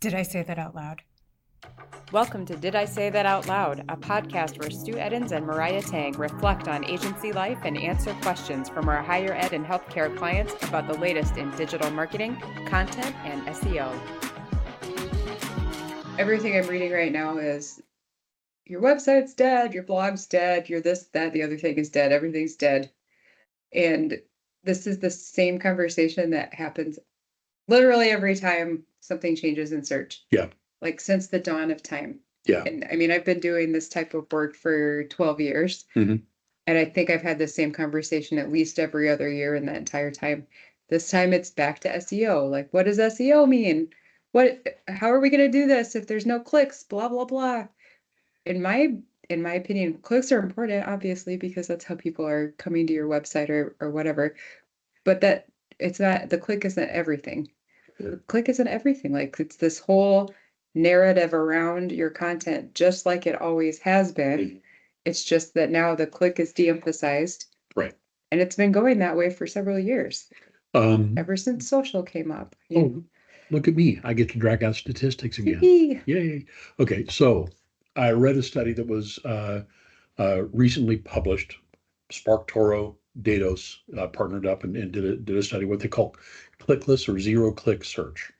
Did I say that out loud? Welcome to Did I Say That Out Loud, a podcast where Stu Eddins and Mariah Tang reflect on agency life and answer questions from our higher ed and healthcare clients about the latest in digital marketing, content, and SEO. Everything I'm reading right now is your website's dead, your blog's dead, your this, that, the other thing is dead, everything's dead. And this is the same conversation that happens literally every time something changes in search. Yeah. Like since the dawn of time. Yeah. And I mean, I've been doing this type of work for 12 years. Mm-hmm. And I think I've had the same conversation at least every other year in that entire time. This time it's back to SEO. Like, what does SEO mean? How are we going to do this if there's no clicks? Blah, blah, blah. In my opinion, clicks are important, obviously, because that's how people are coming to your website or whatever. But that it's not, the click isn't everything. The click isn't everything. Like it's this whole narrative around your content, just like it always has been. Mm-hmm. It's just that now the click is de-emphasized. Right. And it's been going that way for several years. Ever since social came up. Oh, look at me. I get to drag out statistics again. Yay. Okay, so I read a study that was recently published. SparkToro, Datos partnered up and did a study, what they call clickless or zero-click search.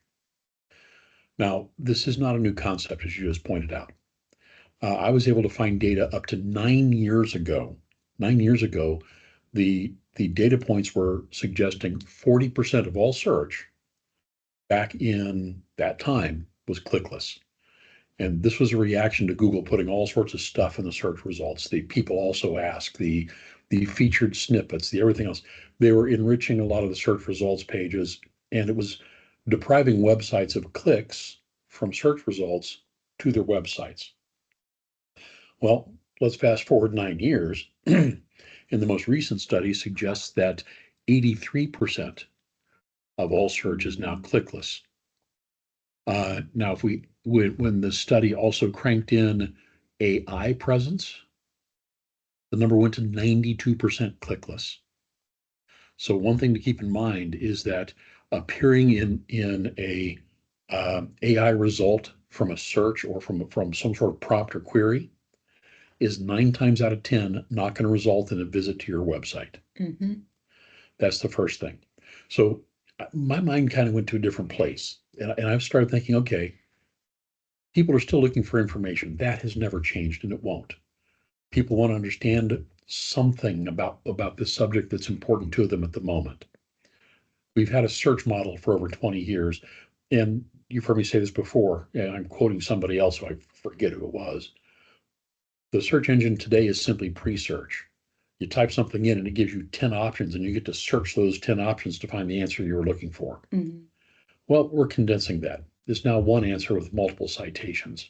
Now, this is not a new concept, as you just pointed out. I was able to find data up to 9 years ago. 9 years ago, the data points were suggesting 40% of all search back in that time was clickless. And this was a reaction to Google putting all sorts of stuff in the search results. The people also asked the featured snippets, the everything else. They were enriching a lot of the search results pages, and it was depriving websites of clicks from search results to their websites. Well, let's fast forward 9 years. And the most recent study suggests that 83% of all search is now clickless. Now, when the study also cranked in AI presence, the number went to 92% clickless. So one thing to keep in mind is that appearing in a AI result from a search or from some sort of prompt or query is 9 times out of 10 not going to result in a visit to your website. Mm-hmm. That's the first thing. So my mind kind of went to a different place, and I've started thinking, okay, people are still looking for information. That has never changed, and it won't. People want to understand something about this subject that's important to them at the moment. We've had a search model for over 20 years, and you've heard me say this before, and I'm quoting somebody else, so I forget who it was. The search engine today is simply pre-search. You type something in and it gives you 10 options, and you get to search those 10 options to find the answer you're looking for. Mm-hmm. Well, we're condensing that. There's now one answer with multiple citations.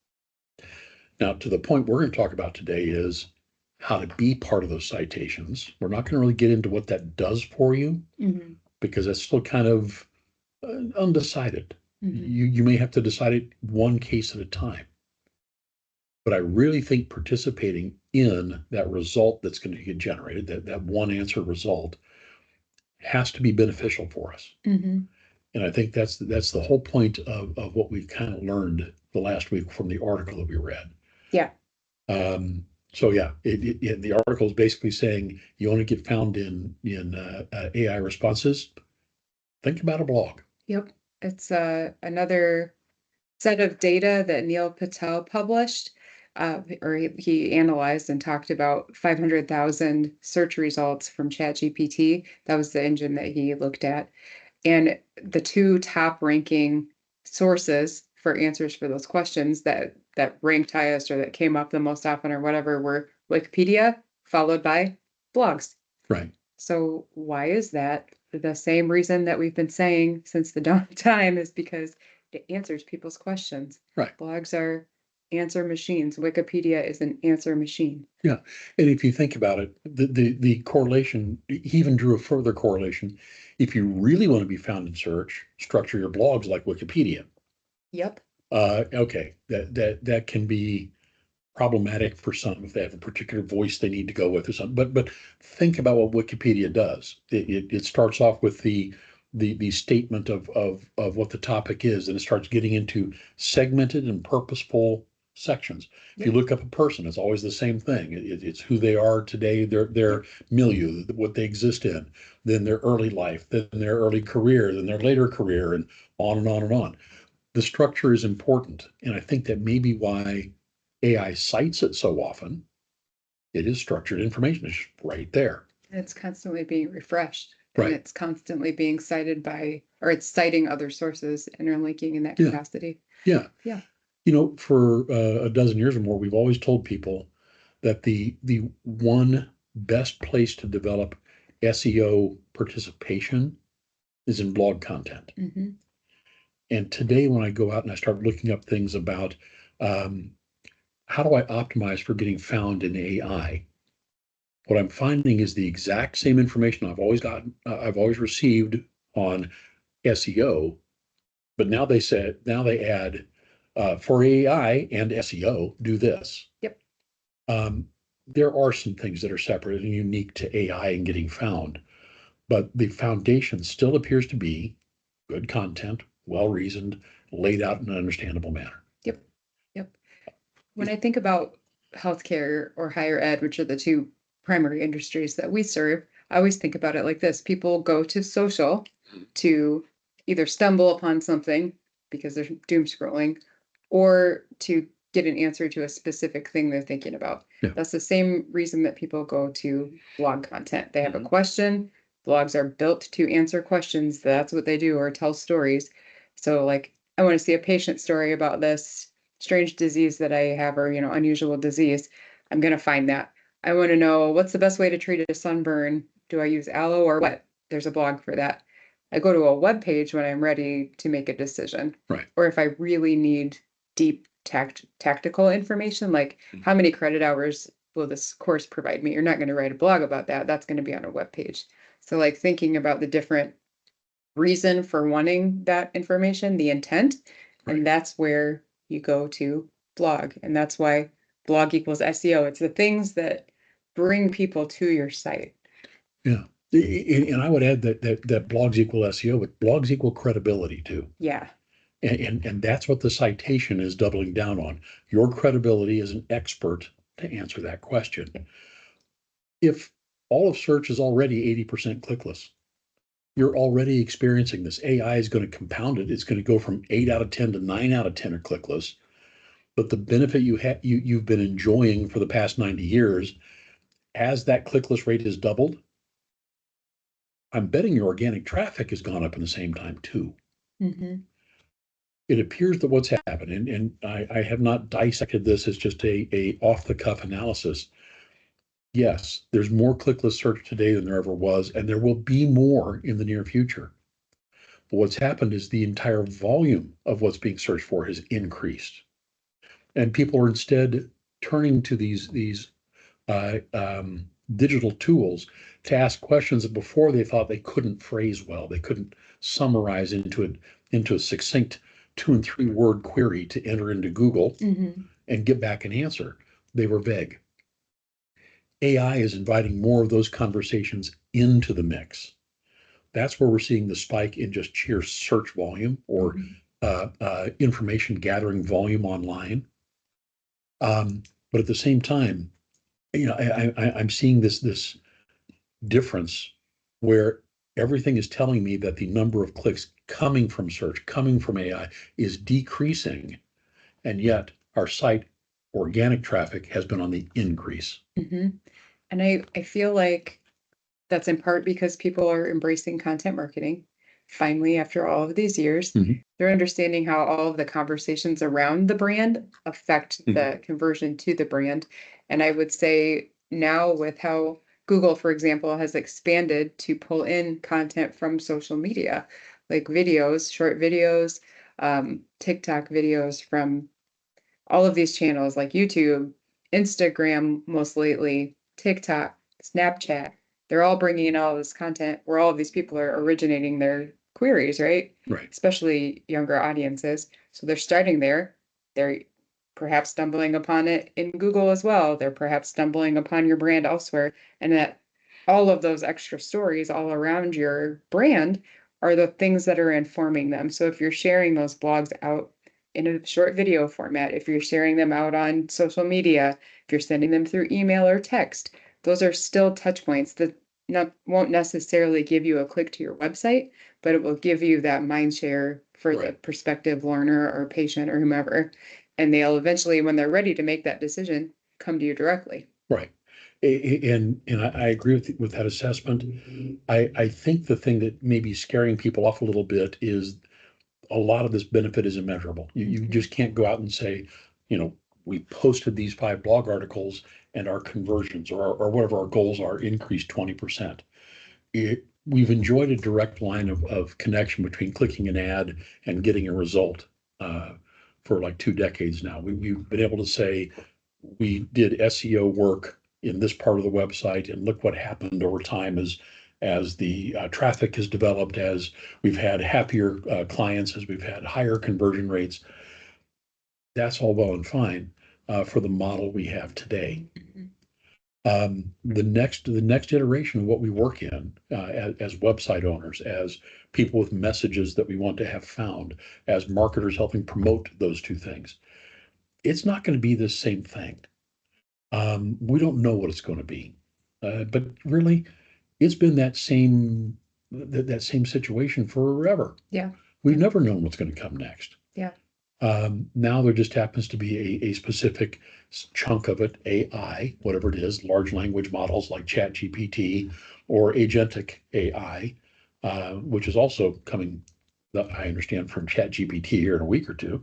Now, to the point we're going to talk about today is how to be part of those citations. We're not going to really get into what that does for you, Mm-hmm. because that's still kind of undecided. Mm-hmm. You may have to decide it one case at a time. But I really think participating in that result that's going to get generated, that one answer result, has to be beneficial for us. Mm-hmm. And I think that's the whole point of what we've kind of learned the last week from the article that we read. Yeah. So yeah, the article is basically saying you want to get found in AI responses. Think about a blog. Yep. It's another set of data that Neil Patel published. Or he analyzed and talked about 500,000 search results from ChatGPT. That was the engine that he looked at. And the two top ranking sources for answers for those questions that ranked highest or that came up the most often or whatever were Wikipedia, followed by blogs. Right. So why is that? The same reason that we've been saying since the dawn of time is because it answers people's questions. Right. Blogs are answer machines. Wikipedia is an answer machine. Yeah. And if you think about it, the correlation, he even drew a further correlation. If you really want to be found in search, structure your blogs like Wikipedia. Yep. Okay. That can be problematic for some if they have a particular voice they need to go with or something. But think about what Wikipedia does. It starts off with the the statement of what the topic is, and it starts getting into segmented and purposeful sections. If you look up a person, it's always the same thing. It's who they are today, their milieu, what they exist in, then their early life, then their early career, then their later career, and on and on and on. The structure is important, and I think that may be why AI cites it so often. It is structured information. It's right there. It's constantly being refreshed. Right. And it's constantly being cited by, or it's citing other sources, interlinking in that Yeah. capacity. Yeah. Yeah. You know, for a dozen years or more, we've always told people that the one best place to develop SEO participation is in blog content. Mm-hmm. And today, when I go out and I start looking up things about how do I optimize for getting found in AI, what I'm finding is the exact same information I've always gotten, I've always received on SEO, but now they add for AI and SEO, do this. Yep. There are some things that are separate and unique to AI and getting found, but the foundation still appears to be good content, well reasoned, laid out in an understandable manner. Yep. Yep. When I think about healthcare or higher ed, which are the two primary industries that we serve, I always think about it like this. People go to social to either stumble upon something because they're doom scrolling, or to get an answer to a specific thing they're thinking about. Yeah. That's the same reason that people go to blog content. They have a question. Blogs are built to answer questions. That's what they do, or tell stories. So like, I want to see a patient story about this strange disease that I have, or, unusual disease. I'm going to find that. I want to know, what's the best way to treat a sunburn? Do I use aloe or what? There's a blog for that. I go to a web page when I'm ready to make a decision. Right. Or if I really need deep tactical information, like how many credit hours will this course provide me? You're not going to write a blog about that. That's going to be on a web page. So like thinking about the different reason for wanting that information, the intent, and that's where you go to blog. And that's why blog equals SEO. It's the things that bring people to your site. Yeah. And I would add that blogs equal SEO, but blogs equal credibility too. Yeah. And that's what the citation is doubling down on. Your credibility as an expert to answer that question. If all of search is already 80% clickless, you're already experiencing this. AI is going to compound it. It's going to go from 8 out of 10 to 9 out of 10 are clickless. But the benefit you've been enjoying for the past 90 years, as that clickless rate has doubled, I'm betting your organic traffic has gone up in the same time too. Mm-hmm. It appears that what's happened, and I have not dissected this as just a off-the-cuff analysis. Yes, there's more clickless search today than there ever was, and there will be more in the near future. But what's happened is the entire volume of what's being searched for has increased. And people are instead turning to these digital tools to ask questions that before they thought they couldn't phrase well, they couldn't summarize into a succinct 2 and 3 word query to enter into Google and get back an answer. They were vague. AI is inviting more of those conversations into the mix. That's where we're seeing the spike in just sheer search volume or information gathering volume online. But at the same time, I'm seeing this difference where everything is telling me that the number of clicks coming from search, coming from AI is decreasing, and yet our site organic traffic has been on the increase. Mm-hmm. And I feel like that's in part because people are embracing content marketing. Finally, after all of these years, they're understanding how all of the conversations around the brand affect the conversion to the brand. And I would say now, with how Google, for example, has expanded to pull in content from social media, like videos, short videos, TikTok videos from all of these channels like YouTube, Instagram, most lately, TikTok, Snapchat. They're all bringing in all this content where all of these people are originating their queries, right? Right. Especially younger audiences. So they're starting there. They're perhaps stumbling upon it in Google as well. They're perhaps stumbling upon your brand elsewhere. And that all of those extra stories all around your brand are the things that are informing them. So if you're sharing those blogs out in a short video format, if you're sharing them out on social media, if you're sending them through email or text, those are still touch points that won't necessarily give you a click to your website, but it will give you that mind share for the prospective learner or patient or whomever. And they'll eventually, when they're ready to make that decision, come to you directly. Right. And I agree with that assessment. I think the thing that may be scaring people off a little bit is a lot of this benefit is immeasurable. You just can't go out and say, we posted these 5 blog articles and our conversions or whatever our goals are increased 20%. We've enjoyed a direct line of connection between clicking an ad and getting a result for like 2 decades now. We've been able to say we did SEO work in this part of the website, and look what happened over time as the traffic has developed, as we've had happier clients, as we've had higher conversion rates. That's all well and fine for the model we have today. The next iteration of what we work in as website owners, as people with messages that we want to have found, as marketers helping promote those 2 things, it's not going to be the same thing. We don't know what it's going to be, but really, it's been that same situation forever. Yeah, we've never known what's going to come next. Yeah. Now there just happens to be a specific chunk of it, AI, whatever it is, large language models like ChatGPT or agentic AI, which is also coming, I understand, from ChatGPT here in a week or 2.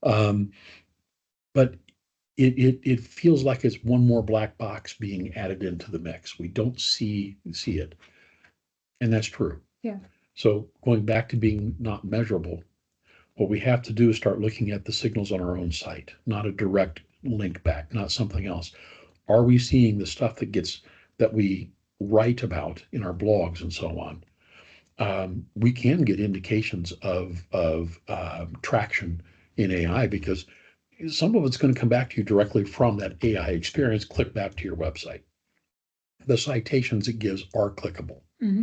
But it feels like it's one more black box being added into the mix. We don't see it. And that's true. Yeah. So going back to being not measurable, what we have to do is start looking at the signals on our own site, not a direct link back, not something else. Are we seeing the stuff that we write about in our blogs and so on? We can get indications of traction in AI, because some of it's going to come back to you directly from that AI experience. Click back to your website. The citations it gives are clickable.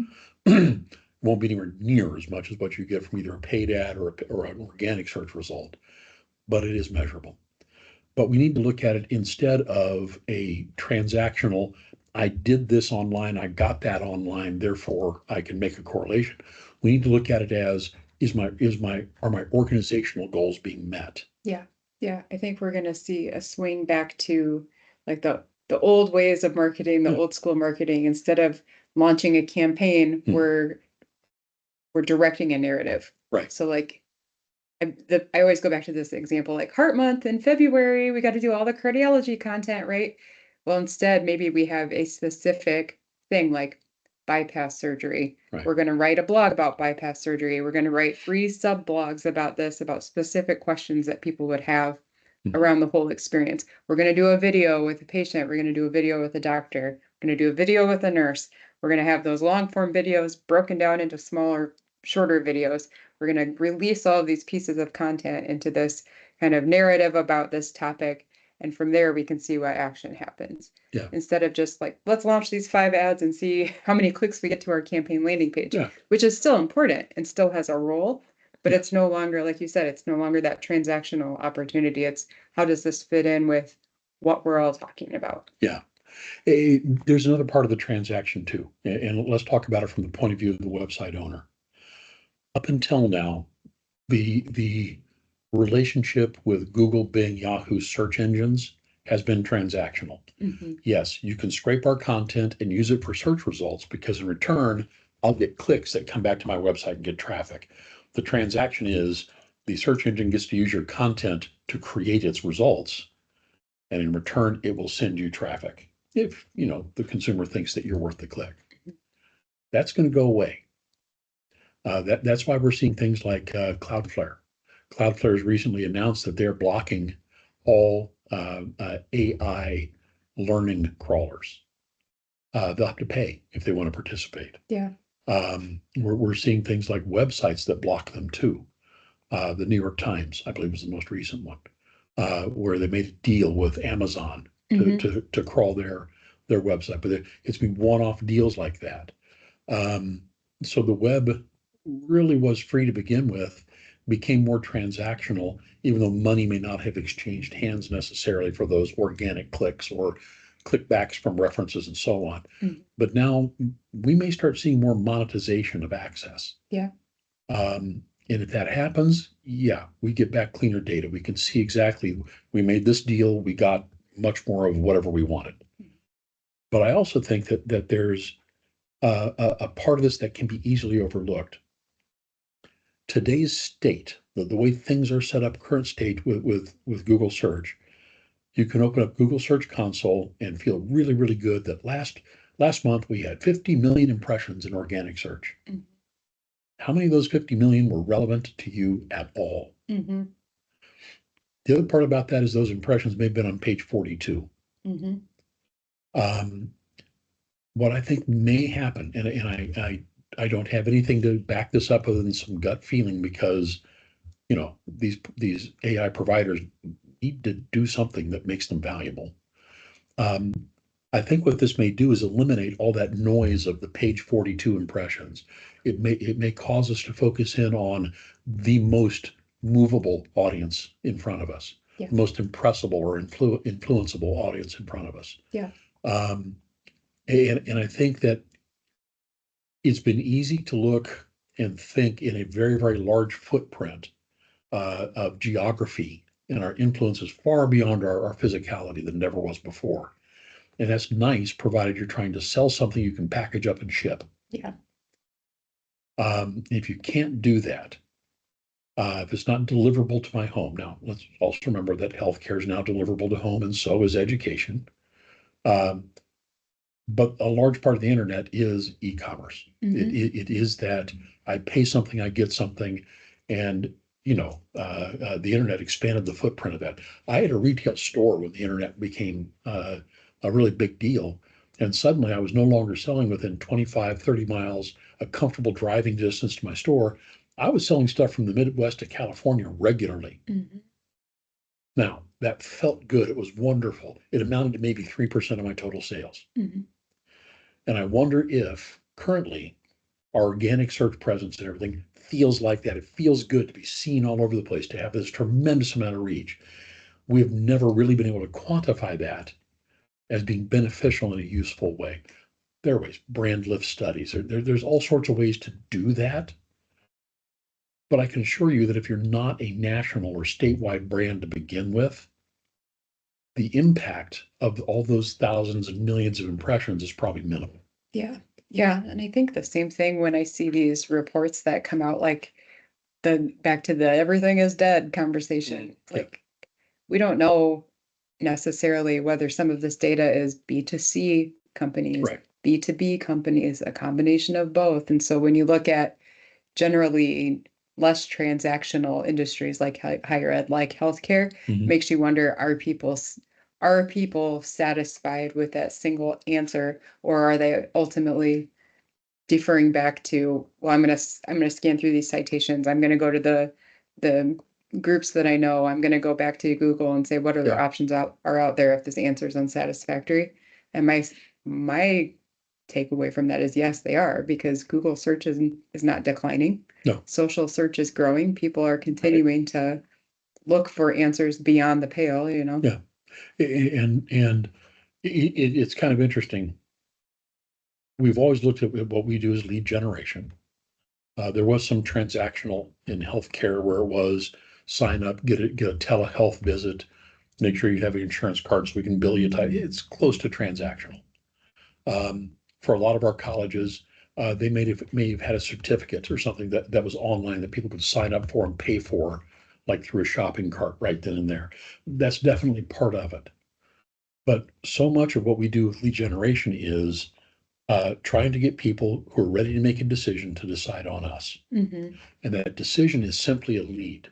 Won't be anywhere near as much as what you get from either a paid ad or an organic search result, but it is measurable. But we need to look at it instead of a transactional, I did this online, I got that online, therefore I can make a correlation. We need to look at it as, are my organizational goals being met? Yeah, I think we're going to see a swing back to like the old ways of marketing, the old school marketing. Instead of launching a campaign, we're directing a narrative. Right. So like, I always go back to this example, like Heart Month in February, we got to do all the cardiology content, right? Well, instead, maybe we have a specific thing like bypass surgery. Right. We're going to write a blog about bypass surgery. We're going to write 3 sub blogs about this, about specific questions that people would have around the whole experience. We're going to do a video with a patient. We're going to do a video with a doctor. We're going to do a video with a nurse. We're going to have those long form videos broken down into smaller, shorter videos. We're going to release all of these pieces of content into this kind of narrative about this topic. And from there, we can see what action happens. Yeah. Instead of just like, let's launch these 5 ads and see how many clicks we get to our campaign landing page, which is still important and still has a role, but it's no longer, like you said, it's no longer that transactional opportunity. It's how does this fit in with what we're all talking about? Yeah. There's another part of the transaction too. And let's talk about it from the point of view of the website owner. Up until now, the relationship with Google, Bing, Yahoo search engines has been transactional. Yes, you can scrape our content and use it for search results, because in return, I'll get clicks that come back to my website and get traffic. The transaction is the search engine gets to use your content to create its results, and in return, it will send you traffic if the consumer thinks that you're worth the click. That's going to go away. That's why we're seeing things like Cloudflare. Cloudflare has recently announced that they're blocking all AI learning crawlers. They'll have to pay if they want to participate. Yeah. We're seeing things like websites that block them too. The New York Times, I believe, was the most recent one, where they made a deal with Amazon to crawl their website. But it's been one-off deals like that. So the web really was free to begin with became more transactional, even though money may not have exchanged hands necessarily for those organic clicks or clickbacks from references and so on. Mhm. But now we may start seeing more monetization of access. Yeah. And if that happens, yeah, we get back cleaner data. We can see exactly, we made this deal, we got much more of whatever we wanted. But I also think that there's a part of this that can be easily overlooked. Today's state, the way things are set up, current state with Google search, you can open up Google Search Console and feel really, really good that last month we had 50 million impressions in organic search. Mhm. How many of those 50 million were relevant to you at all? Mm-hmm. The other part about that is those impressions may have been on page 42. Mm-hmm. What I think may happen, and I don't have anything to back this up other than some gut feeling, because these AI providers need to do something that makes them valuable. I think what this may do is eliminate all that noise of the page 42 impressions. It may cause us to focus in on the most movable audience in front of us, Yeah. the most impressible or influenceable audience in front of us. Yeah. And I think that it's been easy to look and think in a very, very large footprint of geography, and our influence is far beyond our physicality than it ever was before. And that's nice, provided you're trying to sell something you can package up and ship. Yeah. If you can't do that, if it's not deliverable to my home, now let's also remember that healthcare is now deliverable to home, and so is education. But a large part of the internet is e-commerce. Mhm. It is that I pay something, I get something, and the internet expanded the footprint of that. I had a retail store when the internet became a really big deal, and suddenly I was no longer selling within 25, 30 miles, a comfortable driving distance to my store. I was selling stuff from the Midwest to California regularly. Mhm. Now, that felt good. It was wonderful. It amounted to maybe 3% of my total sales. Mhm. And I wonder if currently our organic search presence and everything feels like that. It feels good to be seen all over the place, to have this tremendous amount of reach. We've never really been able to quantify that as being beneficial in a useful way. There are ways, brand lift studies, there's all sorts of ways to do that. But I can assure you that if you're not a national or statewide brand to begin with, the impact of all those thousands and millions of impressions is probably minimal. Yeah. Yeah. And I think the same thing when I see these reports that come out, like back to the everything is dead conversation. Yeah. Like, we don't know necessarily whether some of this data is B2C companies, Right. B2B companies, a combination of both. And so when you look at generally less transactional industries like higher ed, like healthcare, Mhm. makes you wonder, are people satisfied with that single answer, or are they ultimately deferring back to, well, I'm gonna scan through these citations, I'm gonna go to the groups that I know, I'm gonna go back to Google and say what other Yeah. options are out there if this answer is unsatisfactory. And my takeaway from that is, yes, they are, because Google search is not declining. No. Social search is growing. People are continuing to look for answers beyond the pale, Yeah. And it's kind of interesting. We've always looked at what we do as lead generation. There was some transactional in healthcare where it was sign up, get a telehealth visit, make sure you have an insurance card so we can bill you. It's close to transactional. For a lot of our colleges, they may have had a certificate or something that was online that people could sign up for and pay for, like through a shopping cart right then and there. That's definitely part of it. But so much of what we do with lead generation is trying to get people who are ready to make a decision to decide on us. Mhm. And that decision is simply a lead.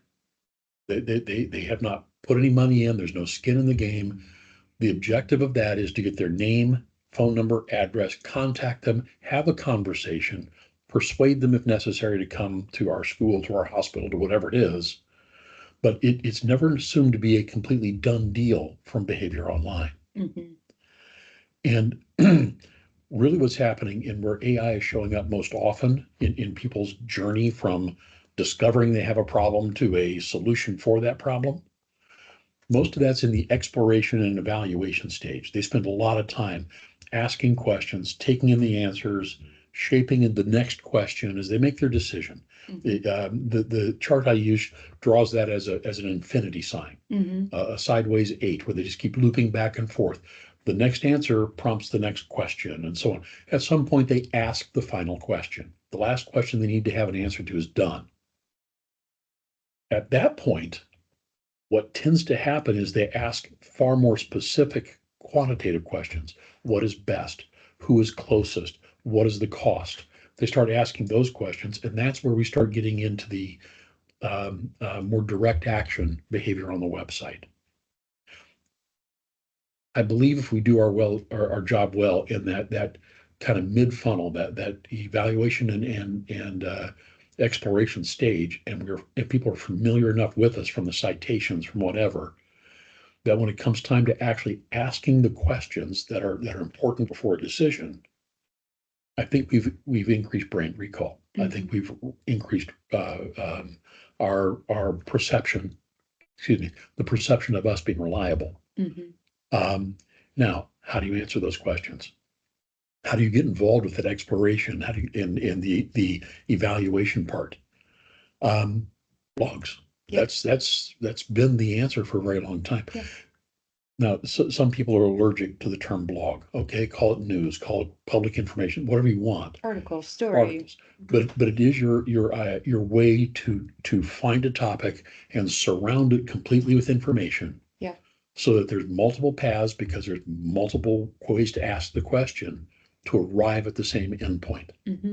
They have not put any money in, there's no skin in the game. The objective of that is to get their name, phone number, address, contact them, have a conversation, persuade them if necessary to come to our school, to our hospital, to whatever it is. But it's never assumed to be a completely done deal from behavior online. Mhm. And really what's happening and where AI is showing up most often in people's journey from discovering they have a problem to a solution for that problem, most of that's in the exploration and evaluation stage. They spend a lot of time asking questions, taking in the answers, shaping in the next question as they make their decision. The chart I use draws that as an infinity sign, a sideways 8, where they just keep looping back and forth. The next answer prompts the next question, and so on. At some point, they ask the final question. The last question they need to have an answer to is done. At that point, what tends to happen is they ask far more specific quantitative questions. What is best? Who is closest? What is the cost? They start asking those questions, and that's where we start getting into the more direct action behavior on the website. I believe if we do our job well in that kind of mid funnel, that evaluation and exploration stage, and people are familiar enough with us from the citations, from whatever, that when it comes time to actually asking the questions that are important before a decision, I think we've increased brand recall. I think we've increased our perception, the perception of us being reliable. Now, how do you answer those questions? How do you get involved with that exploration? How do you in the evaluation part? Blogs. Yeah. That's been the answer for a very long time. Yeah. Now, some people are allergic to the term blog. Okay, call it news, call it public information, whatever you want. Article, story. Articles. But it is your way to find a topic and surround it completely with information. Yeah. So that there's multiple paths, because there's multiple ways to ask the question to arrive at the same endpoint.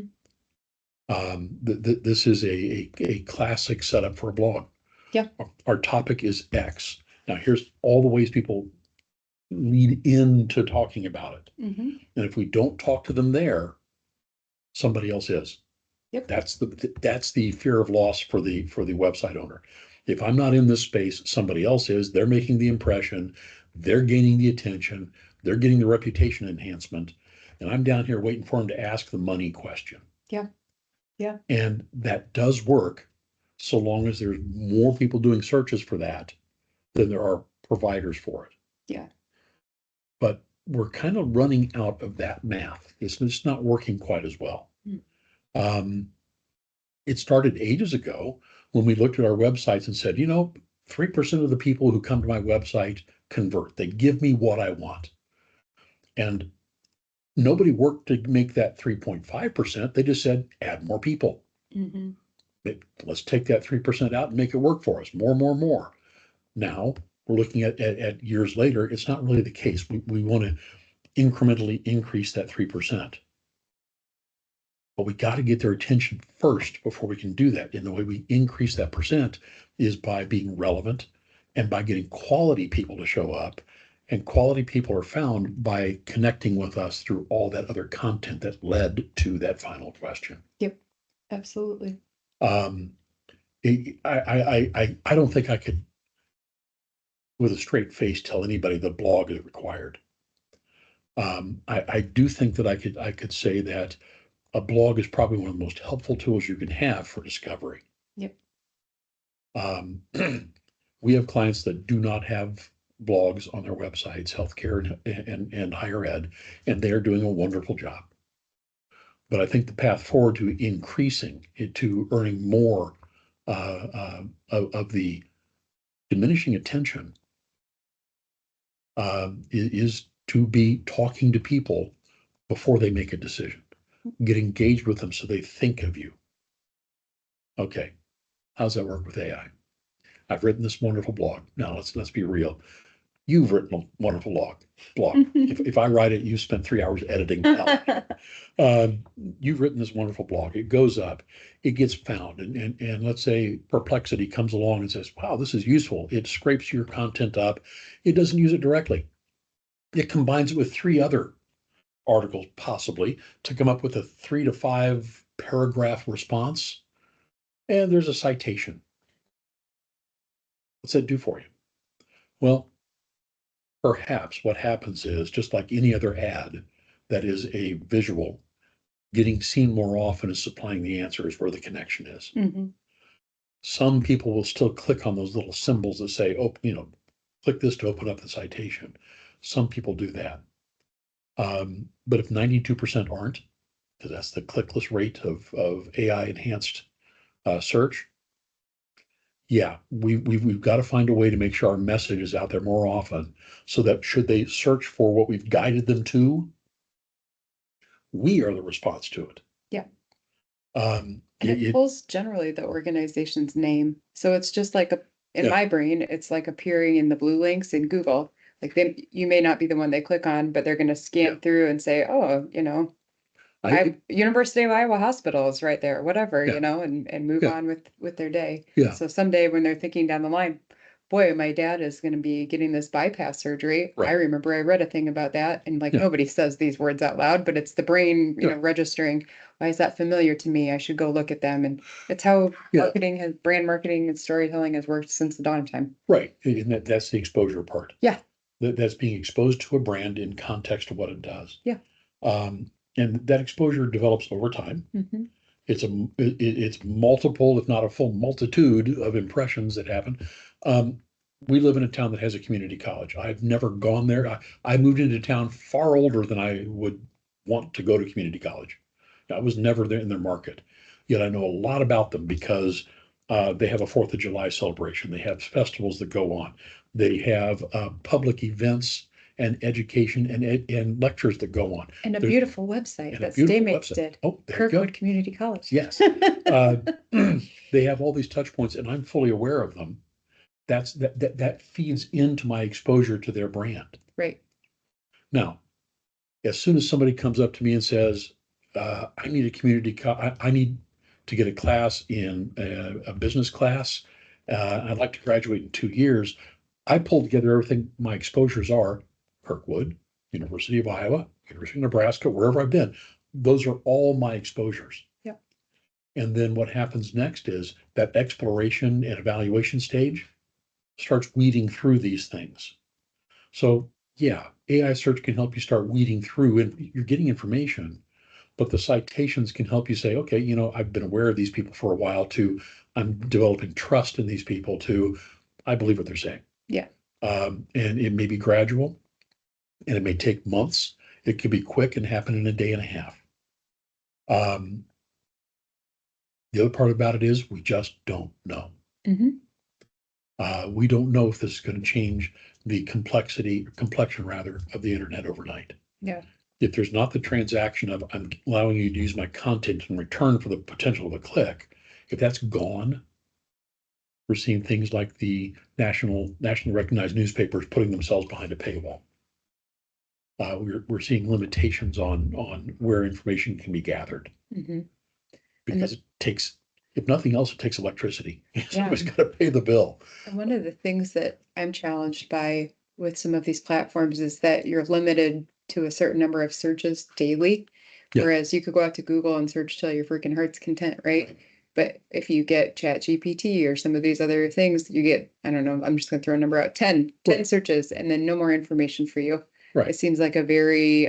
This is a classic setup for a blog. Yeah. Our topic is X. Now, here's all the ways people lead into talking about it. And if we don't talk to them there, somebody else is. Yep. That's the fear of loss for the website owner. If I'm not in this space, somebody else is. They're making the impression, they're gaining the attention, they're getting the reputation enhancement, and I'm down here waiting for them to ask the money question. Yeah. Yeah. And that does work, so long as there's more people doing searches for that than there are providers for it. Yeah. But we're kind of running out of that math. It's not working quite as well. It started ages ago when we looked at our websites and said, 3% of the people who come to my website convert. They give me what I want. And nobody worked to make that 3.5%. They just said, add more people. Let's take that 3% out and make it work for us. More. Now we're looking at years later. It's not really the case. We want to incrementally increase that 3%. But we got to get their attention first before we can do that. And the way we increase that percent is by being relevant and by getting quality people to show up. And quality people are found by connecting with us through all that other content that led to that final question. Yep, absolutely. I don't think I could, with a straight face, tell anybody the blog is required. I do think that I could say that a blog is probably one of the most helpful tools you can have for discovery. Yep. We have clients that do not have blogs on their websites, healthcare and higher ed, and they are doing a wonderful job. But I think the path forward to increasing it, to earning more of the diminishing attention, is to be talking to people before they make a decision. Get engaged with them so they think of you. Okay, how's that work with AI? I've written this wonderful blog. Now let's be real. You've written a wonderful blog. If I write it, you spent 3 hours editing. You've written this wonderful blog. It goes up, it gets found, and let's say Perplexity comes along and says, "Wow, this is useful." It scrapes your content up. It doesn't use it directly. It combines it with 3 other articles, possibly, to come up with a 3 to 5 paragraph response. And there's a citation. What's that do for you? Well, perhaps what happens is, just like any other ad, that is a visual, getting seen more often is supplying the answer is where the connection is. Mhm. Some people will still click on those little symbols that say, oh, click this to open up the citation. Some people do that. But if 92% aren't, because that's the clickless rate of AI enhanced search, yeah, we've got to find a way to make sure our message is out there more often so that should they search for what we've guided them to, we are the response to it. Yeah. Um, And it it, pulls generally the organization's name. So it's just like in Yeah. my brain, it's like appearing in the blue links in Google. Like you may not be the one they click on, but they're going to scan Yeah. through and say, oh, University of Iowa Hospital is right there, whatever, Yeah. and move Yeah. on with their day. Yeah. So someday when they're thinking down the line, boy, my dad is going to be getting this bypass surgery. Right. I remember I read a thing about that, and like Yeah. nobody says these words out loud, but it's the brain, Yeah. registering. Why is that familiar to me? I should go look at them. And it's how Yeah. brand marketing and storytelling has worked since the dawn of time. Right. And that's the exposure part. Yeah. That's being exposed to a brand in context of what it does. Yeah. And that exposure develops over time. Mm-hmm. It's multiple, if not a full multitude of impressions that happen. We live in a town that has a community college. I've never gone there. I moved into town far older than I would want to go to community college. I was never there in their market. Yet I know a lot about them because they have a 4th of July celebration. They have festivals that go on. They have public events and education and lectures that go on. And a There's- beautiful website and a that beautiful Staymates website. did. Oh, there you go. Kirkwood Community College. Yes. They have all these touch points and I'm fully aware of them. That feeds into my exposure to their brand. Right. Now, as soon as somebody comes up to me and says, I need a I need to get a class in a business class. I'd like to graduate in 2 years. I pull together everything my exposures are: Kirkwood, University of Iowa, University of Nebraska, wherever I've been. Those are all my exposures. Yeah. And then what happens next is that exploration and evaluation stage starts weeding through these things. So yeah, AI search can help you start weeding through and you're getting information, but the citations can help you say, okay, I've been aware of these people for a while, to I'm developing trust in these people, to I believe what they're saying. Yeah. And it may be gradual and it may take months. It could be quick and happen in a day and a half. The other part about it is we just don't know. Mm-hmm. We don't know if this is going to change the complexion rather, of the internet overnight. Yeah. If there's not the transaction of I'm allowing you to use my content in return for the potential of a click, if that's gone, we're seeing things like the nationally recognized newspapers putting themselves behind a paywall. We're seeing limitations on where information can be gathered. Mm-hmm. Because it takes, if nothing else, it takes electricity. Somebody's got to pay the bill. And one of the things that I'm challenged by with some of these platforms is that you're limited to a certain number of searches daily. Yeah. Whereas you could go out to Google and search till your freaking heart's content, right? But if you get ChatGPT or some of these other things, you get, I don't know, I'm just going to throw a number out, 10 Right. searches, and then no more information for you. Right. It seems like a very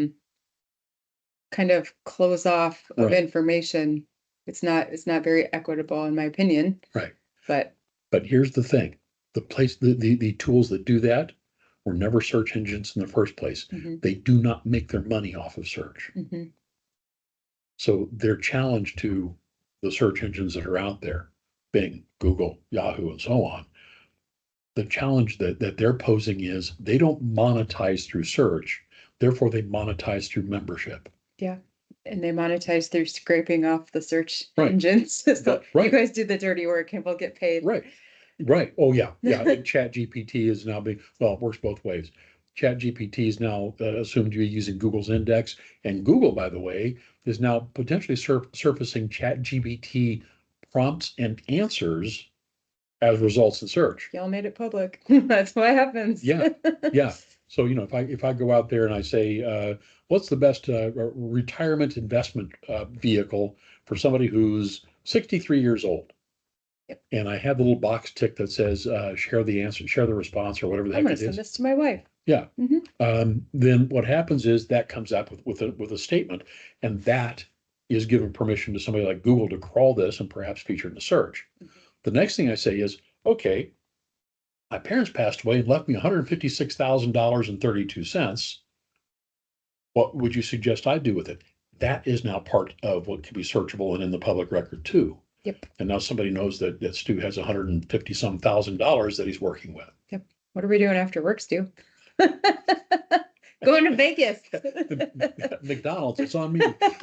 kind of close off of Right. information. It's not very equitable in my opinion. Right. But here's the thing, the tools that do that were never search engines in the first place. Mhm. They do not make their money off of search. Mhm. So their challenge to the search engines that are out there, Bing, Google, Yahoo, and so on, the challenge that they're posing is they don't monetize through search, therefore they monetize through membership. Yeah. And they monetize through scraping off the search Right. engines. So Right. you guys do the dirty work and we'll get paid. Right. Oh, yeah. Yeah. And ChatGPT is now being, well, it works both ways. ChatGPT is now assumed to be using Google's index. And Google, by the way, is now potentially surfacing ChatGPT prompts and answers as results in search. Y'all made it public. That's what happens. Yeah. Yeah. So, if I go out there and I say, what's the best retirement investment vehicle for somebody who's 63 years old? Yep. And I have the little box tick that says, share the answer, share the response, or whatever the I'm heck gonna it send is. this to my wife. Yeah. Mhm. Then what happens is that comes out with a statement, and that is given permission to somebody like Google to crawl this and perhaps feature in the search. The next thing I say is, okay, my parents passed away and left me $156,000.32. What would you suggest I do with it? That is now part of what can be searchable and in the public record too. Yep. And now somebody knows that Stu has $150,000 that he's working with. Yep. What are we doing after work, Stu? Going to Vegas. McDonald's, it's on me.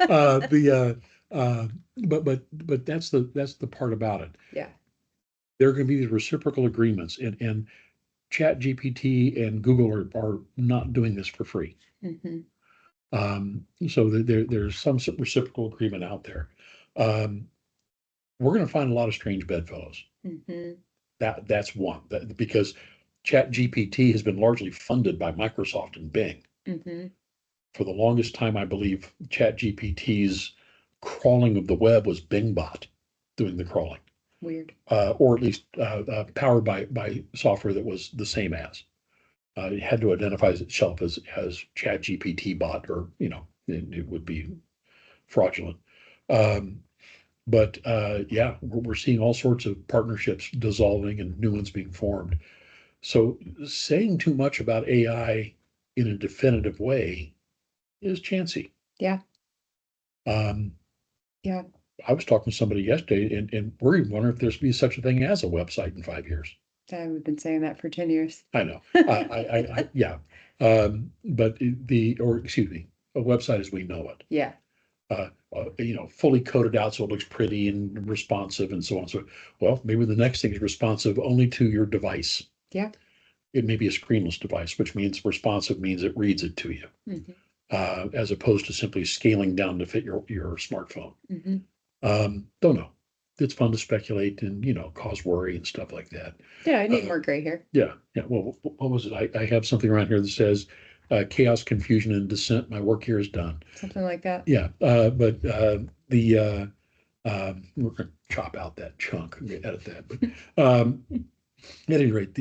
But that's the part about it. Yeah. There are going to be these reciprocal agreements, and Chat GPT and Google are not doing this for free. Mhm. So there's some reciprocal agreement out there. We're going to find a lot of strange bedfellows. Mhm. That's one, because Chat GPT has been largely funded by Microsoft and Bing. Mhm. For the longest time, I believe Chat GPT's crawling of the web was BingBot doing the crawling, Weird. or at least powered by software that was the same as. It had to identify itself as Chat GPT bot, or it would be fraudulent. But yeah, we're seeing all sorts of partnerships dissolving and new ones being formed. So saying too much about AI in a definitive way is chancy. Yeah. Um, Yeah. I was talking to somebody yesterday, and we're even wondering if there's be such a thing as a website in 5 years. We've been saying that for 10 years. I know. Yeah. But excuse me, a website as we know it. Yeah. Fully coded out so it looks pretty and responsive and so on. So, well, maybe the next thing is responsive only to your device. Yeah. It may be a screenless device, which means responsive means it reads it to you, as opposed to simply scaling down to fit your smartphone. Don't know. It's fun to speculate and cause worry and stuff like that. Yeah, I need more gray hair. Yeah. Well, what was it? I have something around here that says chaos, confusion, and dissent. My work here is done. Something like that. Yeah. But we're going to chop out that chunk and edit that. But at any rate,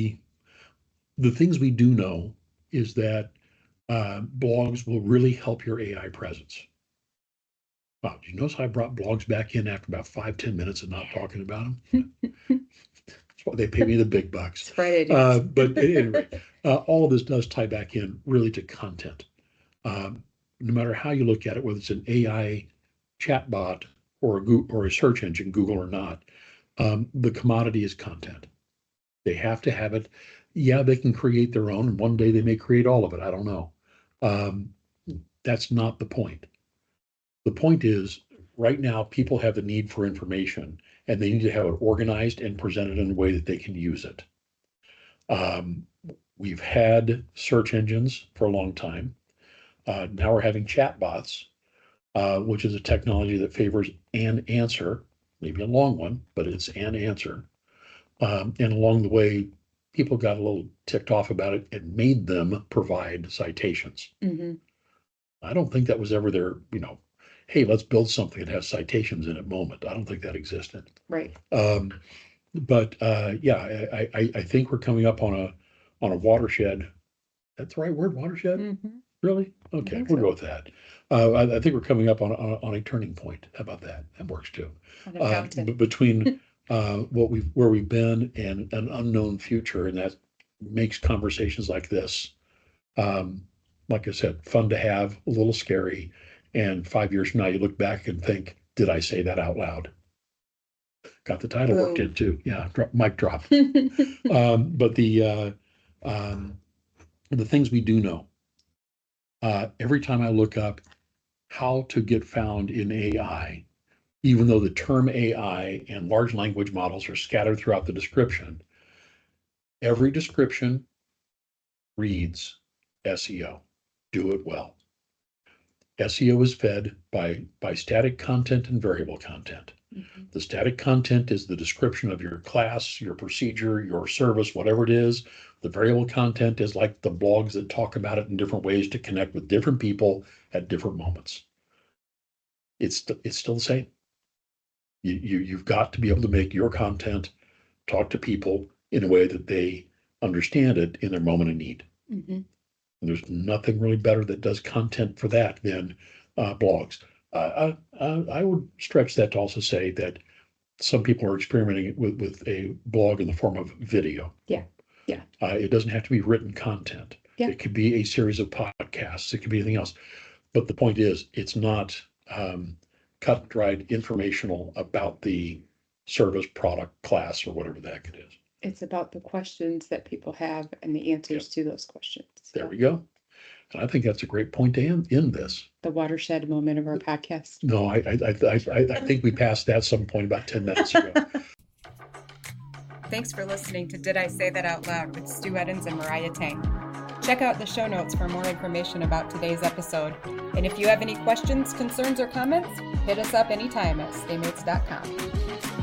the things we do know is that blogs will really help your AI presence. Wow, did you notice I brought blogs back in after about 5-10 minutes of not talking about them? That's why they pay me the big bucks. It's Friday. But at any rate, all of this does tie back in really to content. No matter how you look at it, whether it's an AI chatbot or a search engine, Google or not, the commodity is content. They have to have it. Yeah, they can create their own, and one day they may create all of it. I don't know. That's not the point. The point is, right now, people have the need for information, and they need to have it organized and presented in a way that they can use it. We've had search engines for a long time. Now we're having chatbots, which is a technology that favors an answer, maybe a long one, but it's an answer. And along the way, people got a little ticked off about it and made them provide citations. I don't think that was ever their, hey, let's build something that has citations in it moment. I don't think that existed. Right. But yeah, I think we're coming up on a watershed. That's the right word, watershed? Really? Okay, we'll go with that. I think we're coming up on a turning point. How about that? That works too. Between where we've been and an unknown future, and that makes conversations like this, like I said, fun to have, a little scary. And 5 years from now, you look back and think, did I say that out loud? Got the title worked in too. Yeah, mic drop. But the things we do know, every time I look up how to get found in AI, even though the term AI and large language models are scattered throughout the description, every description reads SEO. Do it well. SEO is fed by static content and variable content. The static content is the description of your class, your procedure, your service, whatever it is. The variable content is like the blogs that talk about it in different ways to connect with different people at different moments. It's still the same. You've got to be able to make your content talk to people in a way that they understand it in their moment of need. Mhm. There's nothing really better that does content for that than blogs. I would stretch that to also say that some people are experimenting with a blog in the form of video. Yeah. It doesn't have to be written content. Yeah. It could be a series of podcasts. It could be anything else. But the point is, it's not cut and dried informational about the service, product, class, or whatever the heck it is. It's about the questions that people have and the answers to those questions. There we go. And I think that's a great point to end this. The watershed moment of our podcast. No, I think we passed that some point about 10 minutes ago. Thanks for listening to Did I Say That Out Loud with Stu Edens and Mariah Tang. Check out the show notes for more information about today's episode. And if you have any questions, concerns, or comments, hit us up anytime at staymates.com.